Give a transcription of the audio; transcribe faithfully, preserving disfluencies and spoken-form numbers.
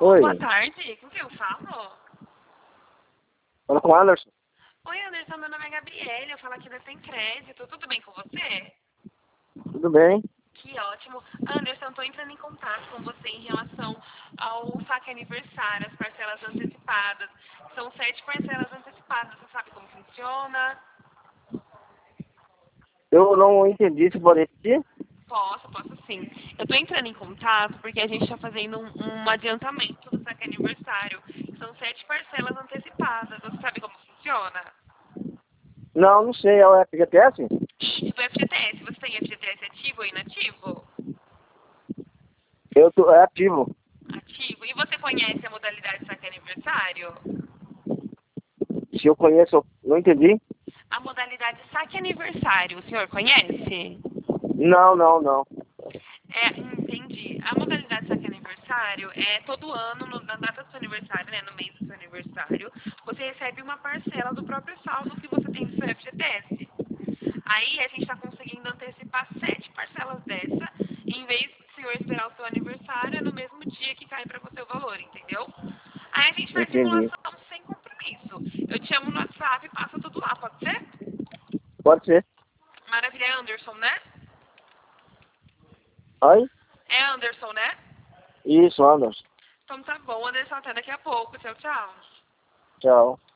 Oi. Boa tarde, com quem eu falo? Fala com o Anderson. Oi, Anderson, meu nome é Gabriele, eu falo aqui da Sem Crédito, tudo bem com você? Tudo bem? Que ótimo. Anderson, estou entrando em contato com você em relação ao saque aniversário, as parcelas antecipadas. São sete parcelas antecipadas, você sabe como funciona? Eu não entendi, se pode repetir? Posso, posso sim. Eu estou entrando em contato porque a gente está fazendo um, um adiantamento do saque aniversário. São sete parcelas antecipadas, você sabe como funciona? Não, não sei. É o F G T S? Do F G T S, você tem F G T S ativo ou inativo? Eu tô, é ativo. Ativo. E você conhece a modalidade de saque aniversário? Se eu conheço, eu não entendi. A modalidade saque aniversário, o senhor conhece? Não, não, não. É, entendi. A modalidade saque aniversário é todo ano, no- na data do seu aniversário, né, no mês do seu aniversário, você recebe uma parcela do próprio saldo que você tem no seu F G T S. Aí a gente está conseguindo antecipar sete parcelas dessa, em vez do senhor esperar o seu aniversário, é no mesmo dia que cai para você o valor, entendeu? Aí a gente faz Entendi. simulação sem compromisso. Eu te chamo no WhatsApp e passa tudo lá, pode ser? Pode ser. Maravilha, é Anderson, né? Oi? É Anderson, né? Isso, Anderson. Então tá bom, Anderson, até daqui a pouco. Tchau, tchau. Tchau.